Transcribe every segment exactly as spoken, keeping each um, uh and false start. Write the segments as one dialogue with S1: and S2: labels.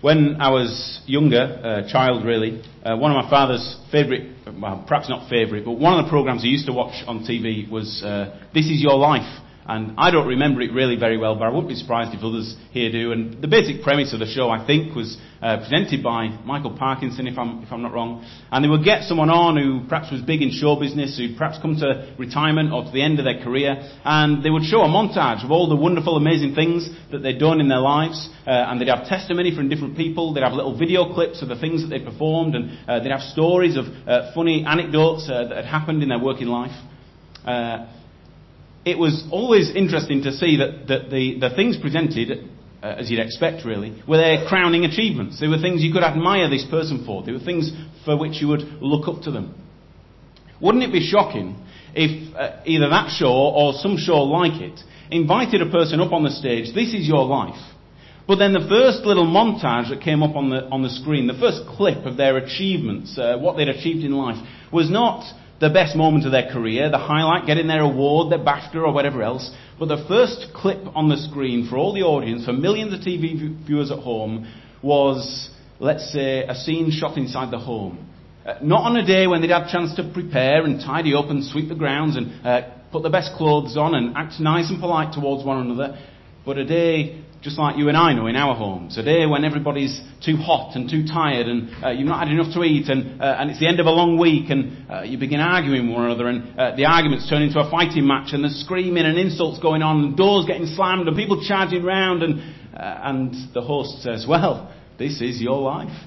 S1: When I was younger, a uh, child really, uh, one of my father's favourite, well, perhaps not favourite, but one of the programmes he used to watch on T V was uh, This Is Your Life. And I don't remember it really very well, but I wouldn't be surprised if others here do. And the basic premise of the show, I think, was uh, presented by Michael Parkinson, if I'm if I'm not wrong. And they would get someone on who perhaps was big in show business, who'd perhaps come to retirement or to the end of their career, and they would show a montage of all the wonderful, amazing things that they'd done in their lives. Uh, and they'd have testimony from different people. They'd have little video clips of the things that they'd performed, and uh, they'd have stories of uh, funny anecdotes uh, that had happened in their working life. Uh, It was always interesting to see that, that the, the things presented, uh, as you'd expect really, were their crowning achievements. They were things you could admire this person for. They were things for which you would look up to them. Wouldn't it be shocking if uh, either that show or some show like it invited a person up on the stage, this is your life, but then the first little montage that came up on the, on the screen, the first clip of their achievements, uh, what they'd achieved in life, was not the best moment of their career, the highlight, getting their award, their BAFTA or whatever else, but the first clip on the screen for all the audience, for millions of T V viewers at home, was, let's say, a scene shot inside the home. Uh, not on a day when they'd had a chance to prepare and tidy up and sweep the grounds and uh, put the best clothes on and act nice and polite towards one another, but a day just like you and I know in our homes, a day when everybody's too hot and too tired and uh, you've not had enough to eat and, uh, and it's the end of a long week and uh, you begin arguing with one another and uh, the arguments turn into a fighting match and there's screaming and insults going on and doors getting slammed and people charging round and, uh, and the host says, well, this is your life.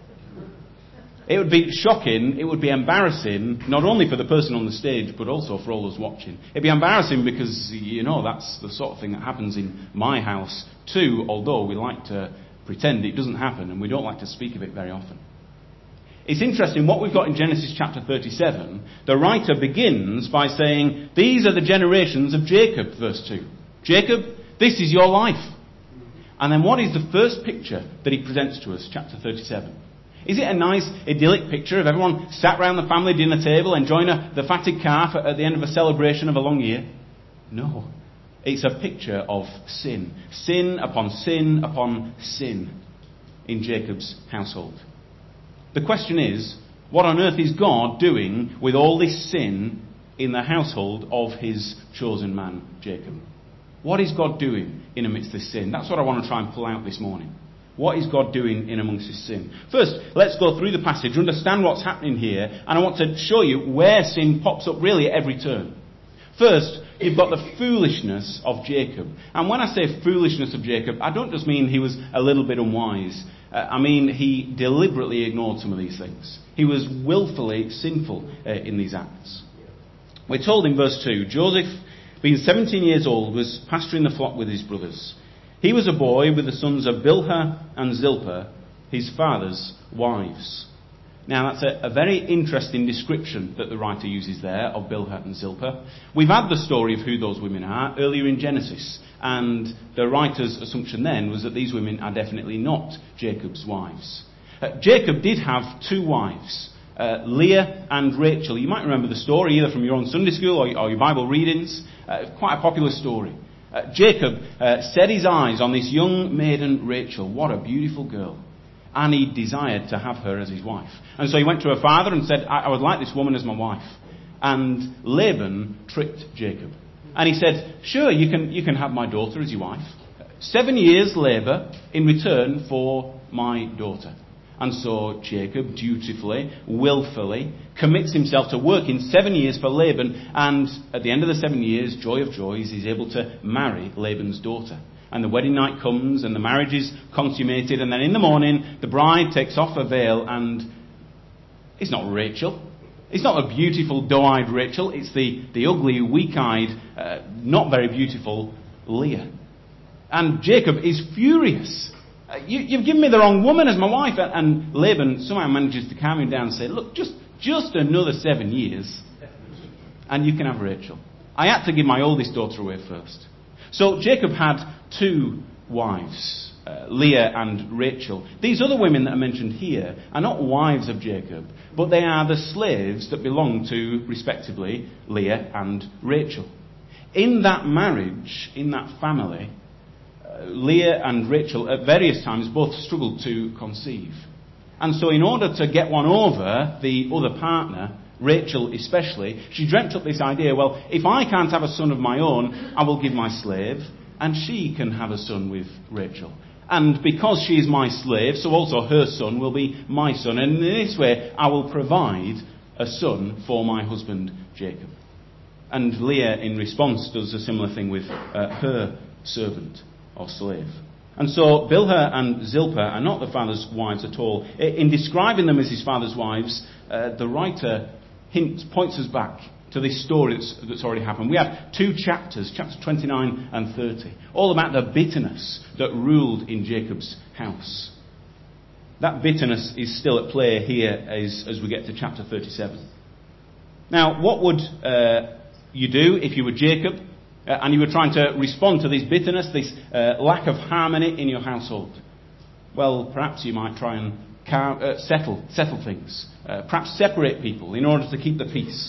S1: It would be shocking, it would be embarrassing, not only for the person on the stage, but also for all those watching. It'd be embarrassing because, you know, that's the sort of thing that happens in my house too, although we like to pretend it doesn't happen and we don't like to speak of it very often. It's interesting, what we've got in Genesis chapter thirty-seven, the writer begins by saying, these are the generations of Jacob, verse two. Jacob, this is your life. And then what is the first picture that he presents to us, chapter thirty-seven? Is it a nice, idyllic picture of everyone sat round the family dinner table enjoying a, the fatted calf at, at the end of a celebration of a long year? No. It's a picture of sin. Sin upon sin upon sin in Jacob's household. The question is, what on earth is God doing with all this sin in the household of his chosen man, Jacob? What is God doing in amidst this sin? That's what I want to try and pull out this morning. What is God doing in amongst his sin? First, let's go through the passage, understand what's happening here, and I want to show you where sin pops up really at every turn. First, you've got the foolishness of Jacob. And when I say foolishness of Jacob, I don't just mean he was a little bit unwise. Uh, I mean he deliberately ignored some of these things. He was willfully sinful uh, in these acts. We're told in verse two, Joseph, being seventeen years old, was pasturing the flock with his brothers. He was a boy with the sons of Bilhah and Zilpah, his father's wives. Now that's a, a very interesting description that the writer uses there of Bilhah and Zilpah. We've had the story of who those women are earlier in Genesis, and the writer's assumption then was that these women are definitely not Jacob's wives. Uh, Jacob did have two wives, uh, Leah and Rachel. You might remember the story either from your own Sunday school or, or your Bible readings. Uh, quite a popular story. Uh, Jacob uh, set his eyes on this young maiden Rachel. What a beautiful girl. And he desired to have her as his wife. And so he went to her father and said, I, I would like this woman as my wife. And Laban tricked Jacob. And he said, sure, you can, you can have my daughter as your wife. Seven years labour in return for my daughter. And so Jacob dutifully, willfully, commits himself to working seven years for Laban. And at the end of the seven years, joy of joys, he's able to marry Laban's daughter. And the wedding night comes and the marriage is consummated. And then in the morning, the bride takes off her veil and it's not Rachel. It's not a beautiful, doe-eyed Rachel. It's the, the ugly, weak-eyed, uh, not very beautiful Leah. And Jacob is furious. Uh, you, you've given me the wrong woman as my wife. And Laban somehow manages to calm him down and say, look, just, just another seven years and you can have Rachel. I had to give my oldest daughter away first. So Jacob had two wives, uh, Leah and Rachel. These other women that are mentioned here are not wives of Jacob, but they are the slaves that belong to, respectively, Leah and Rachel. In that marriage, in that family, uh, Leah and Rachel at various times both struggled to conceive. And so in order to get one over the other partner, Rachel especially, she dreamt up this idea, well, if I can't have a son of my own, I will give my slave, and she can have a son with Rachel. And because she is my slave, so also her son will be my son. And in this way, I will provide a son for my husband Jacob. And Leah, in response, does a similar thing with uh, her servant or slave. And so Bilhah and Zilpah are not the father's wives at all. In describing them as his father's wives, uh, the writer hint points us back to this story that's, that's already happened. We have two chapters, chapters twenty-nine and thirty, all about the bitterness that ruled in Jacob's house. That bitterness is still at play here as, as we get to chapter thirty-seven. Now, what would uh, you do if you were Jacob uh, and you were trying to respond to this bitterness, this uh, lack of harmony in your household? Well, perhaps you might try and car- uh, settle, settle things. Uh, perhaps separate people in order to keep the peace.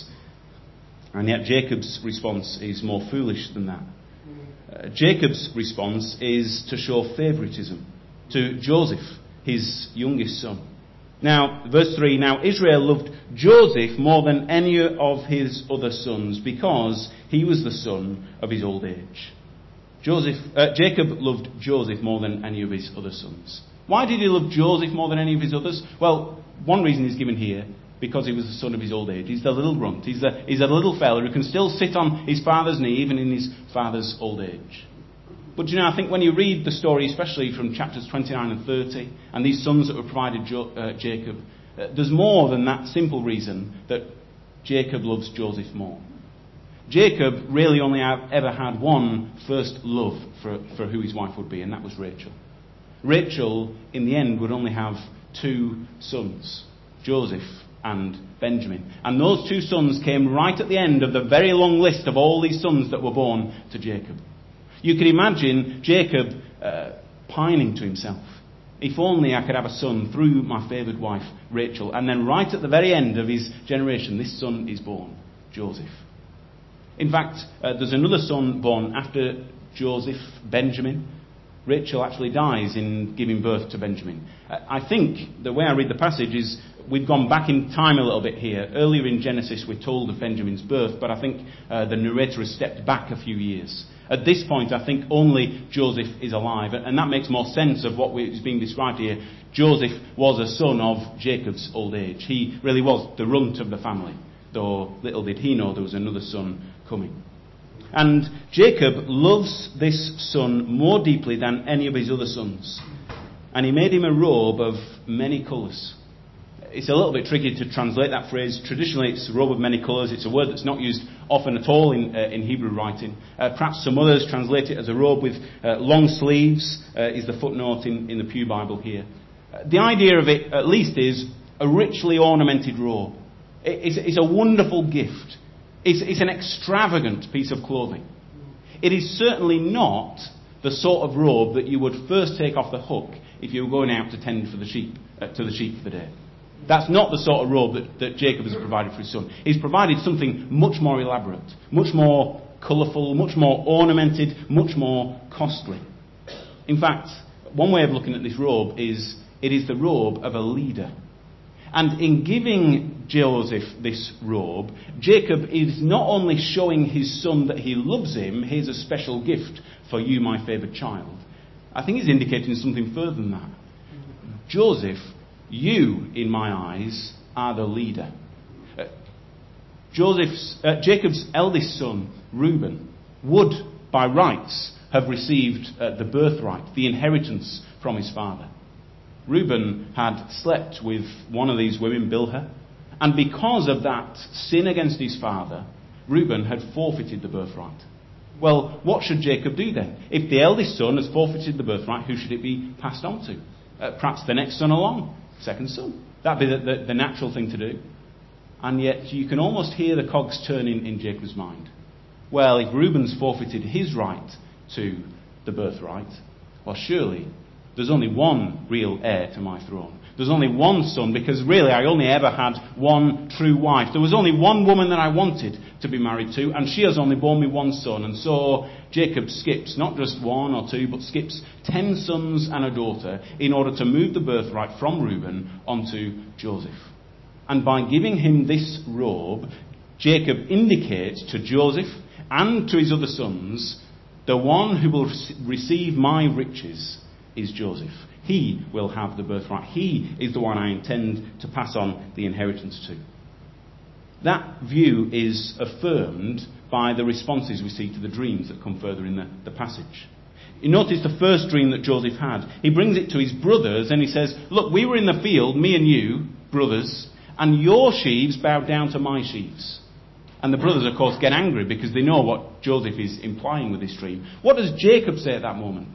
S1: And yet Jacob's response is more foolish than that. Uh, Jacob's response is to show favouritism to Joseph, his youngest son. Now, verse three, now Israel loved Joseph more than any of his other sons because he was the son of his old age. Joseph, uh, Jacob loved Joseph more than any of his other sons. Why did he love Joseph more than any of his others? Well, one reason is given here, because he was the son of his old age. He's the little runt. He's the, he's a little fella who can still sit on his father's knee even in his father's old age. But you know, I think when you read the story, especially from chapters twenty-nine and thirty, and these sons that were provided jo- uh, Jacob, uh, there's more than that simple reason that Jacob loves Joseph more. Jacob really only have, ever had one first love for, for who his wife would be, and that was Rachel. Rachel, in the end, would only have two sons, Joseph and Benjamin. And those two sons came right at the end of the very long list of all these sons that were born to Jacob. You can imagine Jacob uh, pining to himself. If only I could have a son through my favoured wife, Rachel. And then right at the very end of his generation, this son is born, Joseph. In fact, uh, there's another son born after Joseph, Benjamin. Rachel actually dies in giving birth to Benjamin. I think the way I read the passage is we've gone back in time a little bit here. Earlier in Genesis we're told of Benjamin's birth, but I think uh, the narrator has stepped back a few years. At this point I think only Joseph is alive, and that makes more sense of what is being described here. Joseph was a son of Jacob's old age. He really was the runt of the family, though little did he know there was another son coming. And Jacob loves this son more deeply than any of his other sons. And he made him a robe of many colours. It's a little bit tricky to translate that phrase. Traditionally it's a robe of many colours. It's a word that's not used often at all in, uh, in Hebrew writing. Uh, perhaps some others translate it as a robe with uh, long sleeves, uh, is the footnote in, in the Pew Bible here. Uh, the idea of it, at least, is a richly ornamented robe. It, it's, it's a wonderful gift. It's, it's an extravagant piece of clothing. It is certainly not the sort of robe that you would first take off the hook if you were going out to tend for the sheep, uh, to the sheep for the day. That's not the sort of robe that, that Jacob has provided for his son. He's provided something much more elaborate, much more colourful, much more ornamented, much more costly. In fact, one way of looking at this robe is it is the robe of a leader. And in giving Joseph this robe, Jacob is not only showing his son that he loves him, here's a special gift for you, my favoured child. I think he's indicating something further than that. Joseph, you, in my eyes, are the leader. Uh, Joseph's, uh, Jacob's eldest son, Reuben, would, by rights, have received uh, the birthright, the inheritance from his father. Reuben had slept with one of these women, Bilhah, and because of that sin against his father, Reuben had forfeited the birthright. Well, what should Jacob do then? If the eldest son has forfeited the birthright, who should it be passed on to? Uh, perhaps the next son along, second son. That'd be the, the, the natural thing to do. And yet you can almost hear the cogs turning in Jacob's mind. Well, if Reuben's forfeited his right to the birthright, well, surely there's only one real heir to my throne. There's only one son, because really I only ever had one true wife. There was only one woman that I wanted to be married to, and she has only borne me one son. And so Jacob skips not just one or two, but skips ten sons and a daughter in order to move the birthright from Reuben onto Joseph. And by giving him this robe, Jacob indicates to Joseph and to his other sons, the one who will receive my riches is Joseph. He will have the birthright. He is the one I intend to pass on the inheritance to. That view is affirmed by the responses we see to the dreams that come further in the, the passage. You notice the first dream that Joseph had. He brings it to his brothers and he says, look, we were in the field, me and you, brothers, and your sheaves bowed down to my sheaves. And the brothers, of course, get angry because they know what Joseph is implying with this dream. What does Jacob say at that moment?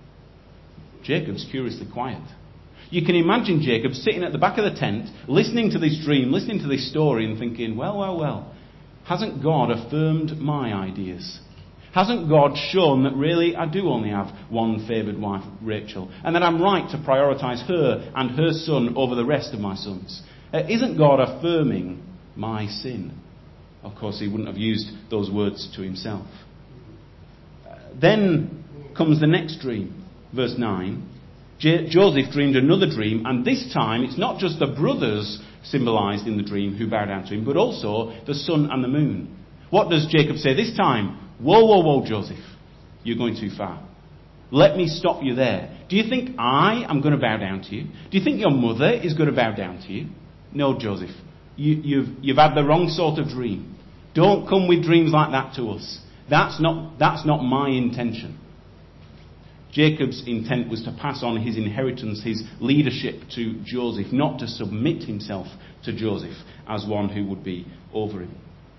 S1: Jacob's curiously quiet. You can imagine Jacob sitting at the back of the tent, listening to this dream, listening to this story and thinking, well, well, well, hasn't God affirmed my ideas? Hasn't God shown that really I do only have one favoured wife, Rachel, and that I'm right to prioritise her and her son over the rest of my sons? Uh, isn't God affirming my sin? Of course, he wouldn't have used those words to himself. Uh, then comes the next dream, verse nine. J- Joseph dreamed another dream, and this time it's not just the brothers symbolised in the dream who bow down to him, but also the sun and the moon. What does Jacob say this time? Whoa, whoa, whoa, Joseph, you're going too far. Let me stop you there. Do you think I am going to bow down to you? Do you think your mother is going to bow down to you? No, Joseph, you, you've, you've had the wrong sort of dream. Don't come with dreams like that to us. That's not, that's not my intention. Jacob's intent was to pass on his inheritance, his leadership to Joseph, not to submit himself to Joseph as one who would be over him.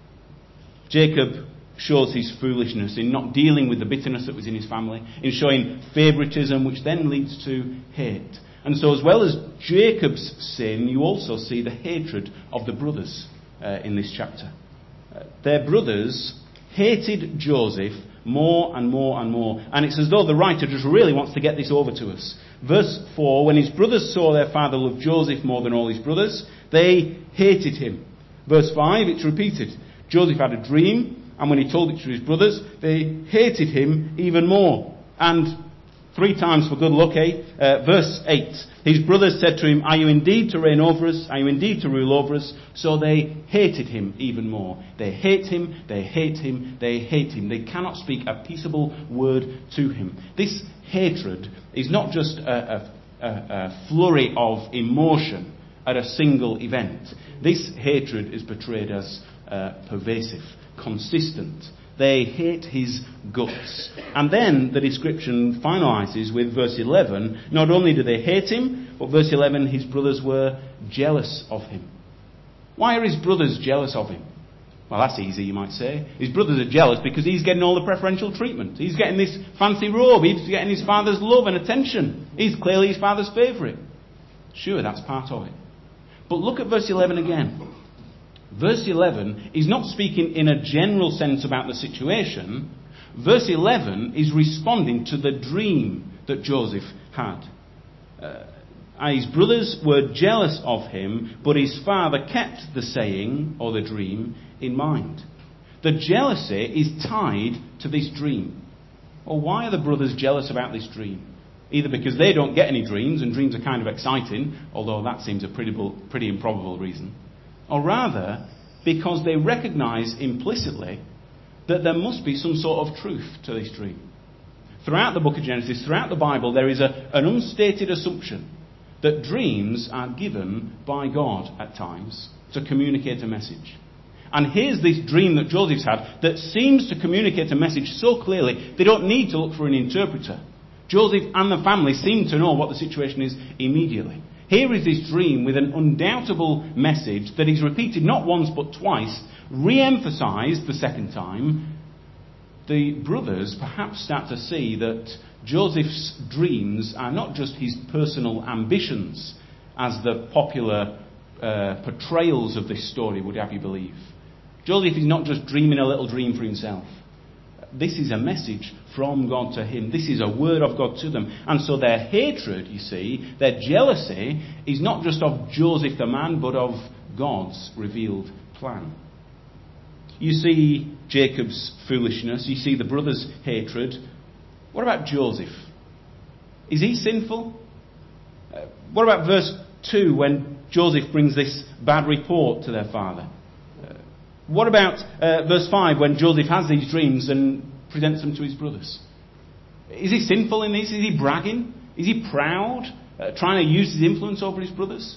S1: Jacob shows his foolishness in not dealing with the bitterness that was in his family, in showing favouritism, which then leads to hate. And so as well as Jacob's sin, you also see the hatred of the brothers uh, in this chapter. Uh, their brothers hated Joseph more and more and more. And it's as though the writer just really wants to get this over to us. Verse four, when his brothers saw their father love Joseph more than all his brothers, they hated him. Verse five, it's repeated. Joseph had a dream, and when he told it to his brothers, they hated him even more. And three times for good luck, eh? Uh, verse eight, his brothers said to him, are you indeed to reign over us? Are you indeed to rule over us? So they hated him even more. They hate him, they hate him, they hate him. They cannot speak a peaceable word to him. This hatred is not just a, a, a flurry of emotion at a single event. This hatred is portrayed as uh, pervasive, consistent. They hate his guts. And then the description finalises with verse eleven. Not only do they hate him, but verse eleven, his brothers were jealous of him. Why are his brothers jealous of him? Well, that's easy, you might say. His brothers are jealous because he's getting all the preferential treatment. He's getting this fancy robe. He's getting his father's love and attention. He's clearly his father's favourite. Sure, that's part of it. But look at verse eleven again. Verse eleven is not speaking in a general sense about the situation. Verse eleven is responding to the dream that Joseph had. Uh, his brothers were jealous of him, but his father kept the saying, or the dream, in mind. The jealousy is tied to this dream. Well, why are the brothers jealous about this dream? Either because they don't get any dreams, and dreams are kind of exciting, although that seems a pretty, pretty improbable reason. Or rather, because they recognise implicitly that there must be some sort of truth to this dream. Throughout the book of Genesis, throughout the Bible, there is a, an unstated assumption that dreams are given by God at times to communicate a message. And here's this dream that Joseph's had that seems to communicate a message so clearly they don't need to look for an interpreter. Joseph and the family seem to know what the situation is immediately. Here is this dream with an undoubtable message that is repeated not once but twice, re-emphasised the second time. The brothers perhaps start to see that Joseph's dreams are not just his personal ambitions, as the popular uh, portrayals of this story would have you believe. Joseph is not just dreaming a little dream for himself. this is a message from God to him. This is a word of God to them. And so their hatred, you see, their jealousy, is not just of Joseph the man, but of God's revealed plan. You see Jacob's foolishness. You see the brothers' hatred. What about Joseph? Is he sinful? Uh, what about verse two, when Joseph brings this bad report to their father? Uh, what about uh, verse five, when Joseph has these dreams and presents them to his brothers? Is he sinful in this? Is he bragging? Is he proud? Uh, trying to use his influence over his brothers?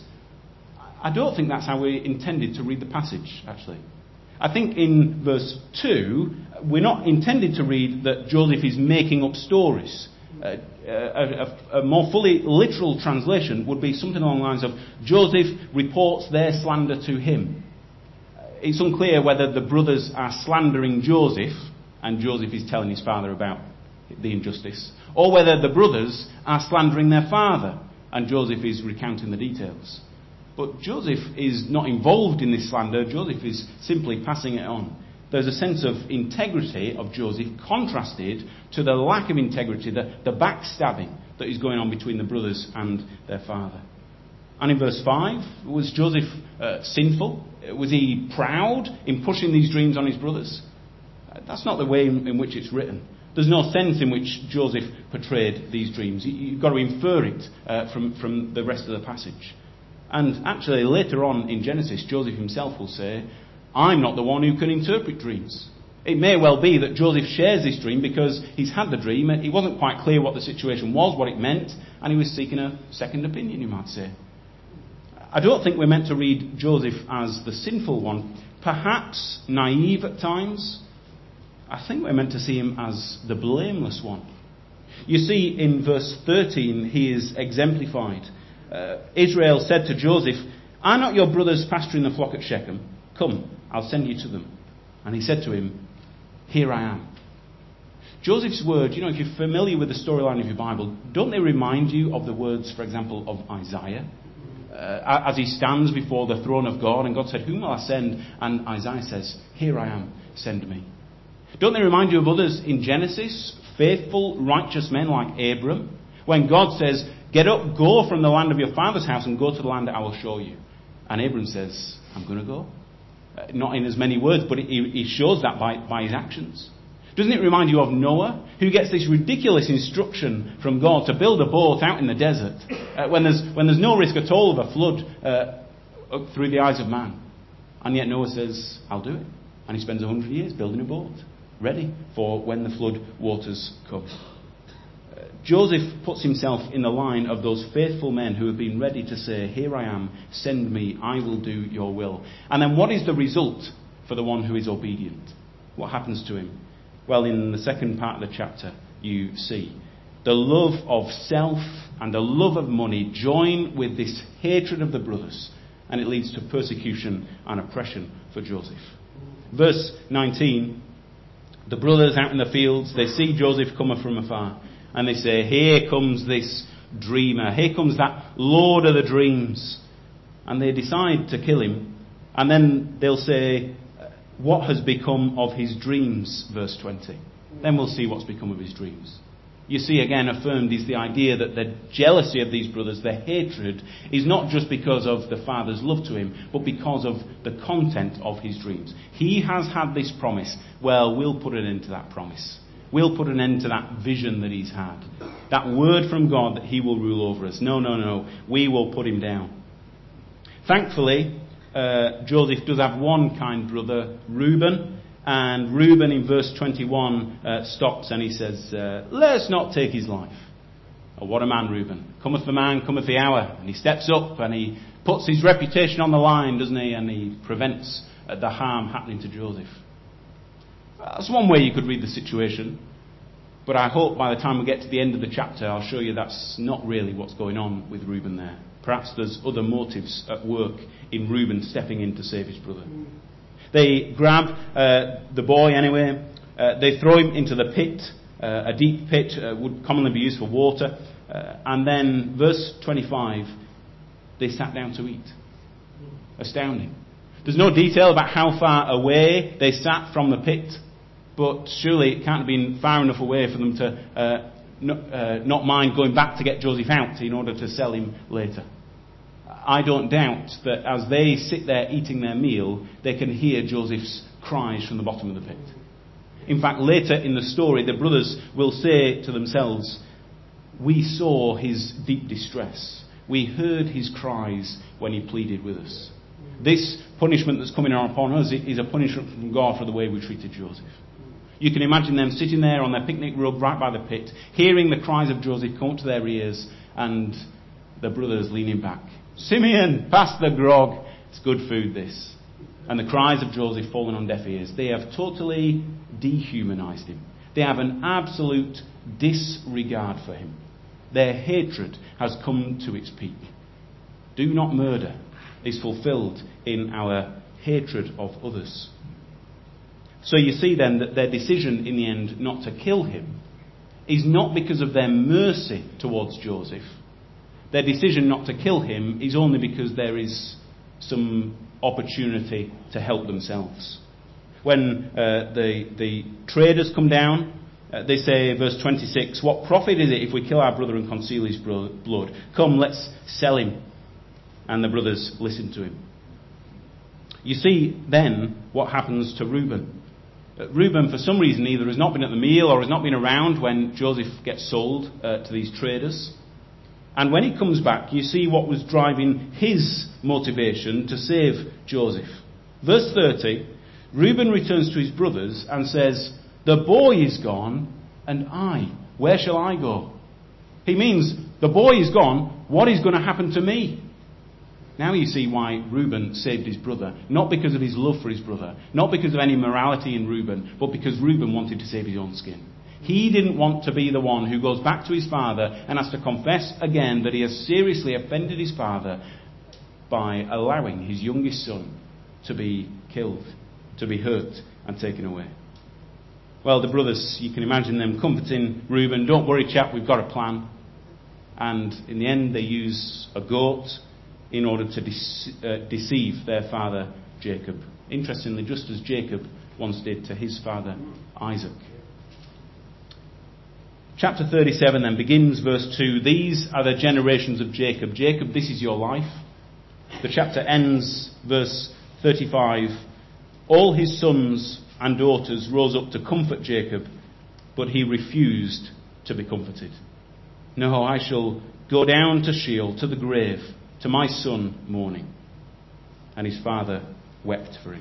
S1: I don't think that's how we intended to read the passage, actually. I think in verse two, we're not intended to read that Joseph is making up stories. Uh, a, a, a more fully literal translation would be something along the lines of, Joseph reports their slander to him. It's unclear whether the brothers are slandering Joseph, and Joseph is telling his father about the injustice, or whether the brothers are slandering their father, and Joseph is recounting the details. But Joseph is not involved in this slander. Joseph is simply passing it on. There's a sense of integrity of Joseph contrasted to the lack of integrity, the, the backstabbing that is going on between the brothers and their father. And in verse five, was Joseph uh, sinful? Was he proud in pushing these dreams on his brothers? Uh, that's not the way in, in which it's written. There's no sense in which Joseph portrayed these dreams. You, you've got to infer it uh, from, from the rest of the passage. And actually, later on in Genesis, Joseph himself will say, I'm not the one who can interpret dreams. It may well be that Joseph shares this dream because he's had the dream. It wasn't quite clear what the situation was, what it meant, and he was seeking a second opinion, you might say. I don't think we're meant to read Joseph as the sinful one, perhaps naive at times. I think we're meant to see him as the blameless one. You see, in verse thirteen, he is exemplified. Uh, Israel said to Joseph, are not your brothers pasturing the flock at Shechem? Come, I'll send you to them. And he said to him, here I am. Joseph's words, you know, if you're familiar with the storyline of your Bible, don't they remind you of the words, for example, of Isaiah? Uh, as he stands before the throne of God, and God said, whom will I send? And Isaiah says, here I am, send me. Don't they remind you of others in Genesis? Faithful, righteous men like Abram. When God says, get up, go from the land of your father's house and go to the land that I will show you. And Abram says, I'm going to go. Uh, not in as many words, but he, he shows that by, by his actions. Doesn't it remind you of Noah, who gets this ridiculous instruction from God to build a boat out in the desert uh, when there's when there's no risk at all of a flood uh, through the eyes of man? And yet Noah says, I'll do it. And he spends a hundred years building a boat, ready for when the flood waters come. Joseph puts himself in the line of those faithful men who have been ready to say, here I am, send me, I will do your will. And then what is the result for the one who is obedient? What happens to him? Well, in the second part of the chapter, you see the love of self and the love of money join with this hatred of the brothers, and it leads to persecution and oppression for Joseph. Verse nineteen, the brothers out in the fields, they see Joseph coming from afar. And they say, here comes this dreamer. Here comes that Lord of the dreams. And they decide to kill him. And then they'll say, what has become of his dreams? Verse twenty. Then we'll see what's become of his dreams. You see, again, affirmed is the idea that the jealousy of these brothers, their hatred, is not just because of the father's love to him, but because of the content of his dreams. He has had this promise. Well, we'll put an end to that promise. We'll put an end to that vision that he's had. That word from God that he will rule over us. No, no, no. We will put him down. Thankfully, uh, Joseph does have one kind brother, Reuben. And Reuben in verse twenty-one uh, stops and he says, uh, let's not take his life. Oh, what a man, Reuben. Cometh the man, cometh the hour. And he steps up and he puts his reputation on the line, doesn't he? And he prevents uh, the harm happening to Joseph. That's one way you could read the situation. But I hope by the time we get to the end of the chapter, I'll show you that's not really what's going on with Reuben there. Perhaps there's other motives at work in Reuben stepping in to save his brother. They grab uh, the boy anyway. Uh, they throw him into the pit. Uh, a deep pit uh, would commonly be used for water. Uh, and then, verse twenty-five, they sat down to eat. Astounding. There's no detail about how far away they sat from the pit. but surely it can't have been far enough away for them to uh, not, uh, not mind going back to get Joseph out in order to sell him later. I don't doubt that as they sit there eating their meal, they can hear Joseph's cries from the bottom of the pit. In fact, later in the story, the brothers will say to themselves, "We saw his deep distress. We heard his cries when he pleaded with us." This punishment that's coming upon us is a punishment from God for the way we treated Joseph. You can imagine them sitting there on their picnic rug right by the pit, hearing the cries of Joseph come up to their ears, and the brothers leaning back. "Simeon, pass the grog. It's good food, this." And the cries of Joseph falling on deaf ears. They have totally dehumanized him. They have an absolute disregard for him. Their hatred has come to its peak. Do not murder is fulfilled in our hatred of others. So you see then that their decision in the end not to kill him is not because of their mercy towards Joseph. Their decision not to kill him is only because there is some opportunity to help themselves. When uh, the, the traders come down, uh, they say, verse twenty-six, "What profit is it if we kill our brother and conceal his bro- blood? Come, let's sell him." And the brothers listen to him. You see then what happens to Reuben. Uh, Reuben, for some reason, either has not been at the meal or has not been around when Joseph gets sold uh, to these traders. And when he comes back, you see what was driving his motivation to save Joseph. Verse thirty, Reuben returns to his brothers and says, "The boy is gone, and I, where shall I go?" He means, the boy is gone, what is going to happen to me? Now you see why Reuben saved his brother. Not because of his love for his brother. Not because of any morality in Reuben. But because Reuben wanted to save his own skin. He didn't want to be the one who goes back to his father and has to confess again that he has seriously offended his father by allowing his youngest son to be killed, to be hurt and taken away. Well, the brothers, you can imagine them comforting Reuben. "Don't worry, chap, we've got a plan." And in the end they use a goat in order to dece- uh, deceive their father Jacob. Interestingly, just as Jacob once did to his father Isaac. Chapter thirty-seven then begins, verse two. "These are the generations of Jacob." Jacob, this is your life. The chapter ends, verse thirty-five. "All his sons and daughters rose up to comfort Jacob, but he refused to be comforted. No, I shall go down to Sheol, to the grave, to my son mourning." And his father wept for him.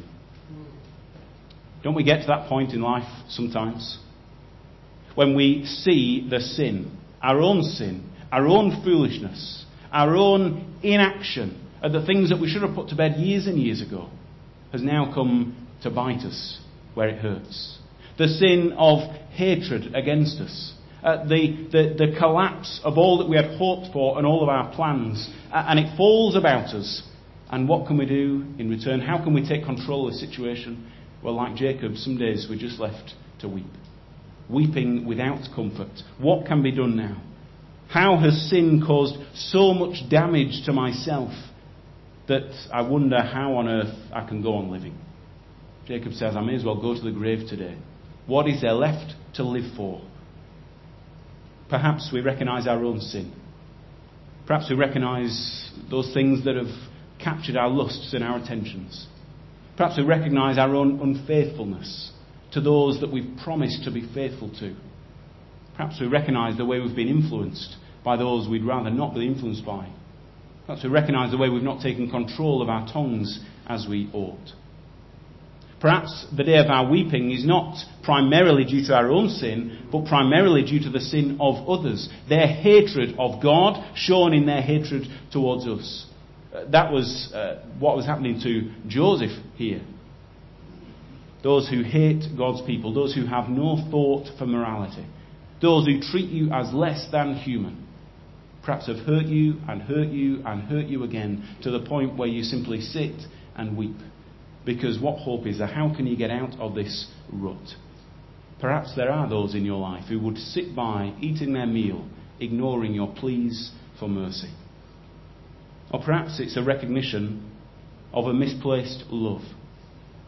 S1: Don't we get to that point in life sometimes? When we see the sin, our own sin, our own foolishness, our own inaction at the things that we should have put to bed years and years ago, has now come to bite us where it hurts. The sin of hatred against us. Uh, the, the, the collapse of all that we had hoped for and all of our plans. Uh, and it falls about us. And what can we do in return? How can we take control of the situation? Well, like Jacob, some days we're just left to weep. Weeping without comfort. What can be done now? How has sin caused so much damage to myself that I wonder how on earth I can go on living? Jacob says, I may as well go to the grave today. What is there left to live for? Perhaps we recognise our own sin. Perhaps we recognise those things that have captured our lusts and our attentions. Perhaps we recognise our own unfaithfulness to those that we've promised to be faithful to. Perhaps we recognise the way we've been influenced by those we'd rather not be influenced by. Perhaps we recognise the way we've not taken control of our tongues as we ought. Perhaps the day of our weeping is not primarily due to our own sin, but primarily due to the sin of others. Their hatred of God shown in their hatred towards us. Uh, that was uh, what was happening to Joseph here. Those who hate God's people, those who have no thought for morality, those who treat you as less than human, perhaps have hurt you and hurt you and hurt you again to the point where you simply sit and weep. Because what hope is there? How can you get out of this rut? Perhaps there are those in your life who would sit by, eating their meal, ignoring your pleas for mercy. Or perhaps it's a recognition of a misplaced love.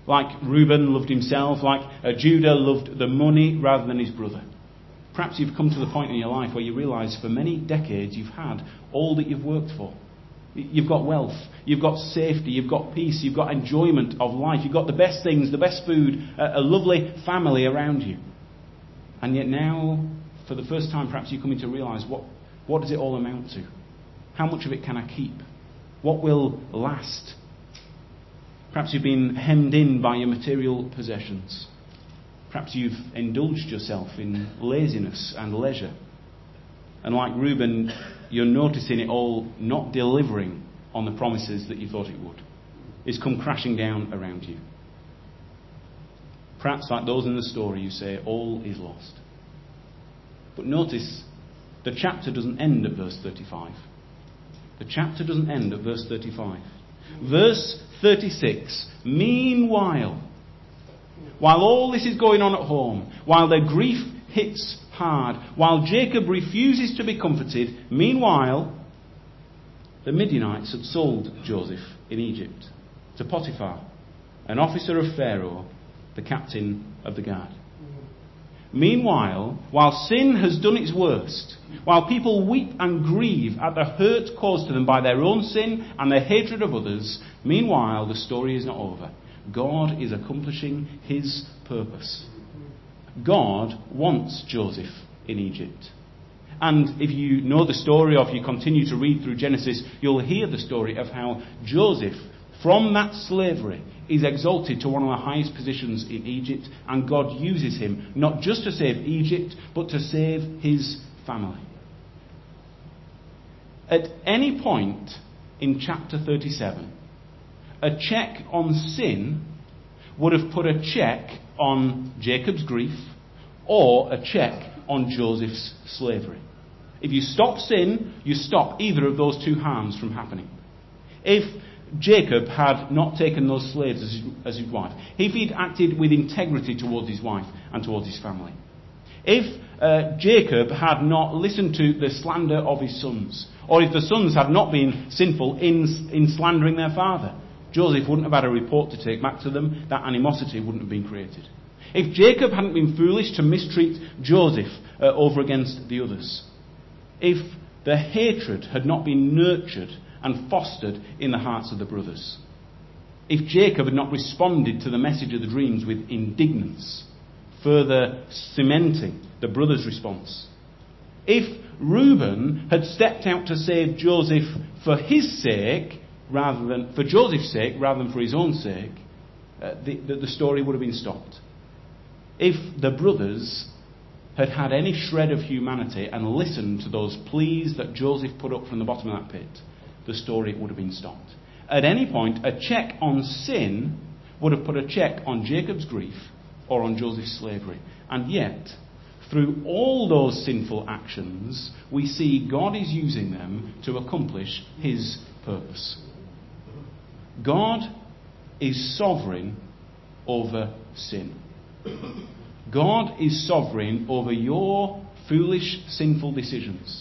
S1: Like Reuben loved himself, like uh, Judah loved the money rather than his brother. Perhaps you've come to the point in your life where you realise for many decades you've had all that you've worked for. You've got wealth, you've got safety, you've got peace, you've got enjoyment of life, you've got the best things, the best food, a, a lovely family around you. And yet now, for the first time, perhaps you're coming to realise what, what does it all amount to? How much of it can I keep? What will last? Perhaps you've been hemmed in by your material possessions. Perhaps you've indulged yourself in laziness and leisure. And like Reuben, you're noticing it all not delivering on the promises that you thought it would. It's come crashing down around you. Perhaps like those in the story, you say, all is lost. But notice, the chapter doesn't end at verse thirty-five. The chapter doesn't end at verse thirty-five. Verse thirty-six, meanwhile, while all this is going on at home, while their grief hits hard, while Jacob refuses to be comforted, meanwhile, the Midianites had sold Joseph in Egypt to Potiphar, an officer of Pharaoh, the captain of the guard. Meanwhile, while sin has done its worst, while people weep and grieve at the hurt caused to them by their own sin and their hatred of others, meanwhile, the story is not over. God is accomplishing his purpose. God wants Joseph in Egypt. And if you know the story, or if you continue to read through Genesis, you'll hear the story of how Joseph, from that slavery, is exalted to one of the highest positions in Egypt, and God uses him not just to save Egypt, but to save his family. At any point in chapter thirty-seven, a check on sin would have put a check on Jacob's grief or a check on Joseph's slavery. If you stop sin, you stop either of those two harms from happening. If Jacob had not taken those slaves as his, as his wife, if he'd acted with integrity towards his wife and towards his family, if uh, Jacob had not listened to the slander of his sons, or if the sons had not been sinful in, in slandering their father, Joseph wouldn't have had a report to take back to them. That animosity wouldn't have been created. If Jacob hadn't been foolish to mistreat Joseph uh, over against the others, if the hatred had not been nurtured and fostered in the hearts of the brothers, if Jacob had not responded to the message of the dreams with indignance, further cementing the brothers' response, if Reuben had stepped out to save Joseph for his sake, rather than for Joseph's sake, rather than for his own sake, uh, the, the, the story would have been stopped. If the brothers had had any shred of humanity and listened to those pleas that Joseph put up from the bottom of that pit, the story would have been stopped. At any point, a check on sin would have put a check on Jacob's grief or on Joseph's slavery. And yet, through all those sinful actions, we see God is using them to accomplish his purpose. God is sovereign over sin. God is sovereign over your foolish, sinful decisions.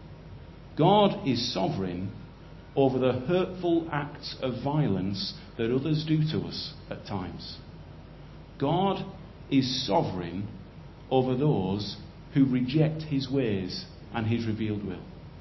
S1: God is sovereign over the hurtful acts of violence that others do to us at times. God is sovereign over those who reject his ways and his revealed will.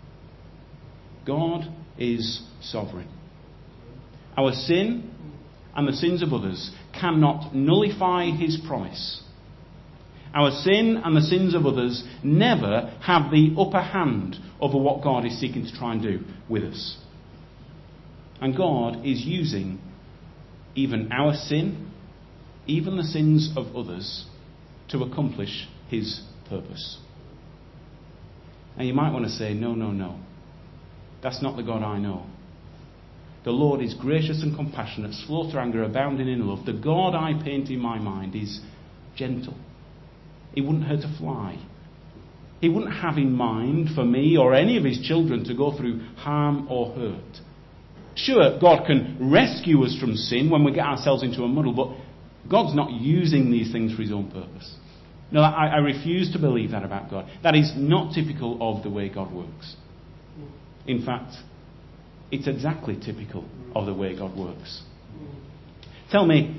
S1: God is sovereign. Our sin and the sins of others cannot nullify his promise. Our sin and the sins of others never have the upper hand over what God is seeking to try and do with us. And God is using even our sin, even the sins of others, to accomplish his purpose. Now you might want to say, no, no, no. That's not the God I know. The Lord is gracious and compassionate, slow to anger, abounding in love. The God I paint in my mind is gentle. He wouldn't hurt a fly. He wouldn't have in mind for me or any of his children to go through harm or hurt. Sure, God can rescue us from sin when we get ourselves into a muddle, but God's not using these things for his own purpose. No, I, I refuse to believe that about God. That is not typical of the way God works. In fact, it's exactly typical of the way God works. Tell me,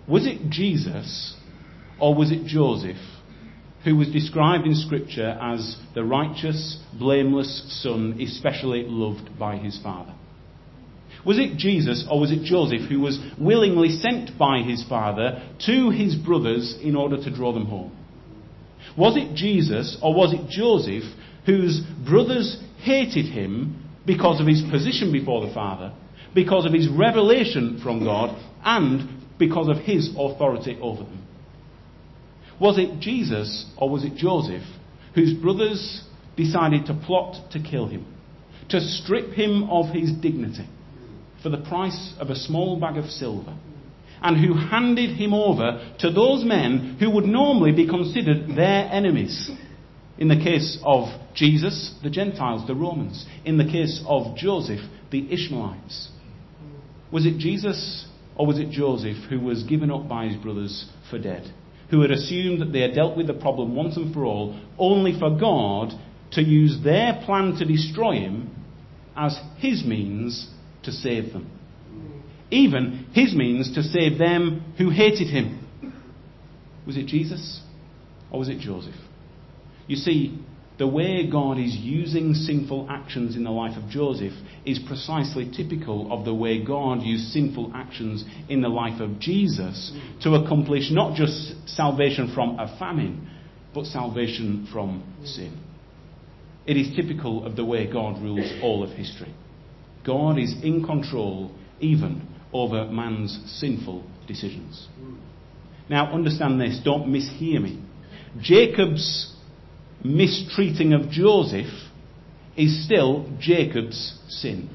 S1: Was it Jesus or was it Joseph who was described in Scripture as the righteous, blameless son, especially loved by his father? Was it Jesus or was it Joseph who was willingly sent by his father to his brothers in order to draw them home? Was it Jesus or was it Joseph whose brothers hated him because of his position before the Father, because of his revelation from God, and because of his authority over them? Was it Jesus or was it Joseph whose brothers decided to plot to kill him, to strip him of his dignity for the price of a small bag of silver, and who handed him over to those men who would normally be considered their enemies? In the case of Jesus, the Gentiles, the Romans. In the case of Joseph, the Ishmaelites. Was it Jesus or was it Joseph who was given up by his brothers for dead? Who had assumed that they had dealt with the problem once and for all, only for God to use their plan to destroy him as his means to save them. Even his means to save them who hated him. Was it Jesus or was it Joseph? You see, the way God is using sinful actions in the life of Joseph is precisely typical of the way God used sinful actions in the life of Jesus to accomplish not just salvation from a famine, but salvation from sin. It is typical of the way God rules all of history. God is in control even over man's sinful decisions. Now understand this, don't mishear me. Jacob's mistreating of Joseph is still Jacob's sin.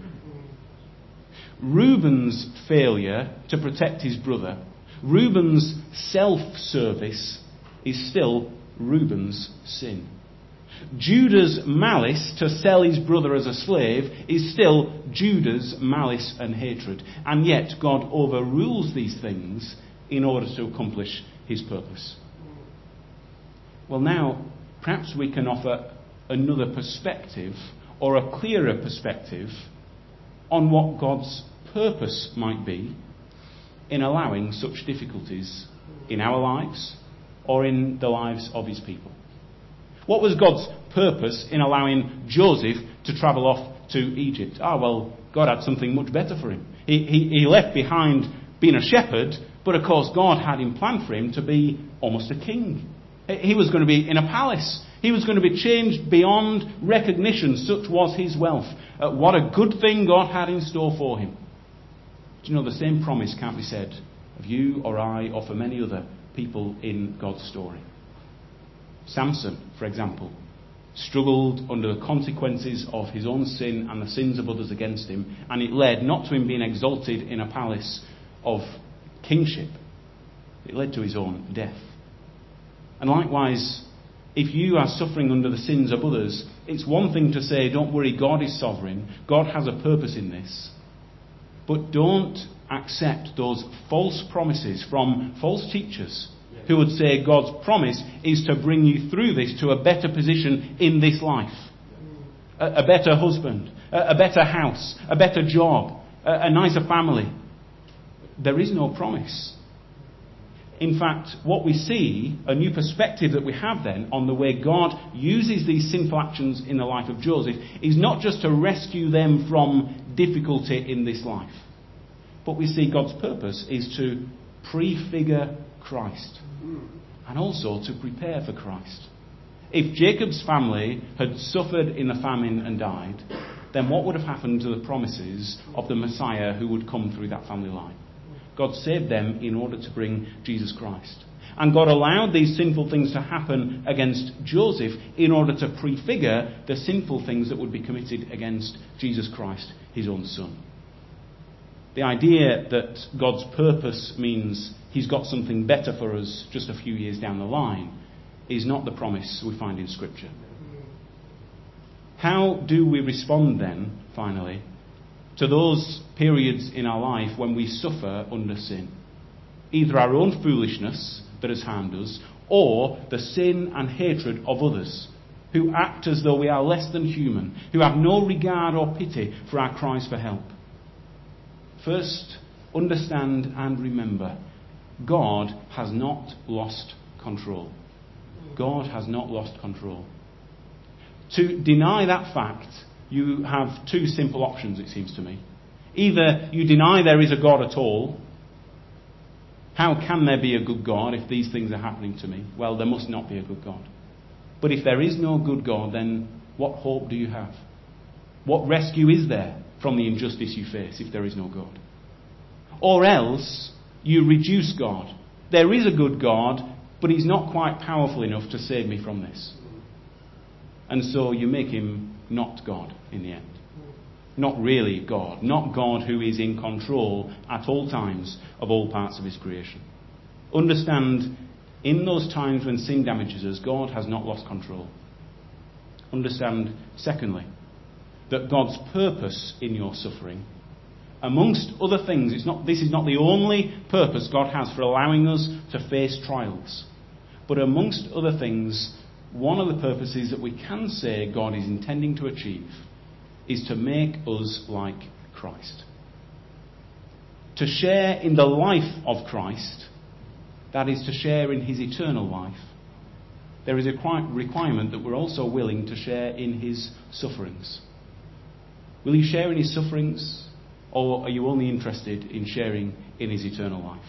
S1: Reuben's failure to protect his brother, Reuben's self-service is still Reuben's sin. Judah's malice to sell his brother as a slave is still Judah's malice and hatred. And yet God overrules these things in order to accomplish his purpose. Well, now, perhaps we can offer another perspective, or a clearer perspective, on what God's purpose might be in allowing such difficulties in our lives or in the lives of his people. What was God's purpose in allowing Joseph to travel off to Egypt? Ah, well, God had something much better for him. He, he, he left behind being a shepherd, but of course God had in plan for him to be almost a king. He was going to be in a palace. He was going to be changed beyond recognition. Such was his wealth. Uh, what a good thing God had in store for him. Do you know, the same promise can't be said of you or I or for many other people in God's story. Samson, for example, struggled under the consequences of his own sin and the sins of others against him, and it led not to him being exalted in a palace of kingship. It led to his own death. And likewise, if you are suffering under the sins of others, it's one thing to say, don't worry, God is sovereign, God has a purpose in this. But don't accept those false promises from false teachers who would say God's promise is to bring you through this to a better position in this life. A, a better husband, a, a better house, a better job, a, a nicer family. There is no promise. In fact, what we see, a new perspective that we have then on the way God uses these sinful actions in the life of Joseph, is not just to rescue them from difficulty in this life. But we see God's purpose is to prefigure Christ. And also to prepare for Christ. If Jacob's family had suffered in the famine and died, then what would have happened to the promises of the Messiah who would come through that family line? God saved them in order to bring Jesus Christ. And God allowed these sinful things to happen against Joseph in order to prefigure the sinful things that would be committed against Jesus Christ, his own son. The idea that God's purpose means he's got something better for us just a few years down the line is not the promise we find in Scripture. How do we respond then, finally, to those periods in our life when we suffer under sin? Either our own foolishness that has harmed us, or the sin and hatred of others who act as though we are less than human, who have no regard or pity for our cries for help. First, understand and remember, God has not lost control. God has not lost control. To deny that fact, you have two simple options, it seems to me. Either you deny there is a God at all. How can there be a good God if these things are happening to me? Well, there must not be a good God. But if there is no good God, then what hope do you have? What rescue is there from the injustice you face if there is no God? Or else you reduce God. There is a good God, but he's not quite powerful enough to save me from this. And so you make him not God in the end. Not really God. Not God who is in control at all times of all parts of his creation. Understand, in those times when sin damages us, God has not lost control. Understand, secondly, that God's purpose in your suffering, amongst other things, it's not, this is not the only purpose God has for allowing us to face trials. But amongst other things, one of the purposes that we can say God is intending to achieve is to make us like Christ. To share in the life of Christ, that is to share in his eternal life, there is a requirement that we're also willing to share in his sufferings. Will you share in his sufferings, or are you only interested in sharing in his eternal life?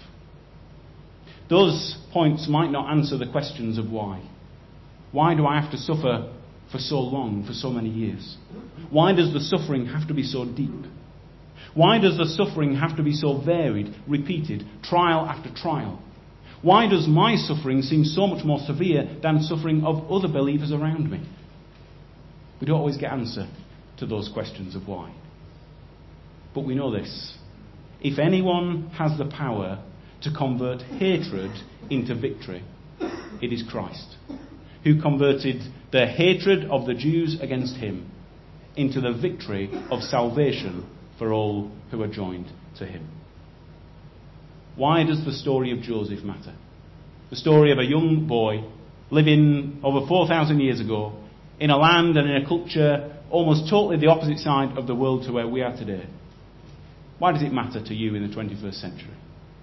S1: Those points might not answer the questions of why. Why do I have to suffer for so long, for so many years? Why does the suffering have to be so deep? Why does the suffering have to be so varied, repeated, trial after trial? Why does my suffering seem so much more severe than suffering of other believers around me? We don't always get answer to those questions of why. But we know this. If anyone has the power to convert hatred into victory, it is Christ, who converted the hatred of the Jews against him into the victory of salvation for all who are joined to him. Why does the story of Joseph matter? The story of a young boy living over four thousand years ago in a land and in a culture almost totally the opposite side of the world to where we are today. Why does it matter to you in the twenty-first century?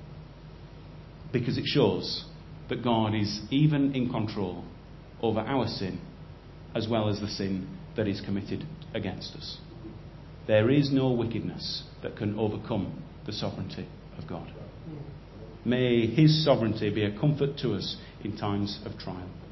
S1: Because it shows that God is even in control over our sin as well as the sin that is committed against us. There is no wickedness that can overcome the sovereignty of God. May his sovereignty be a comfort to us in times of trial.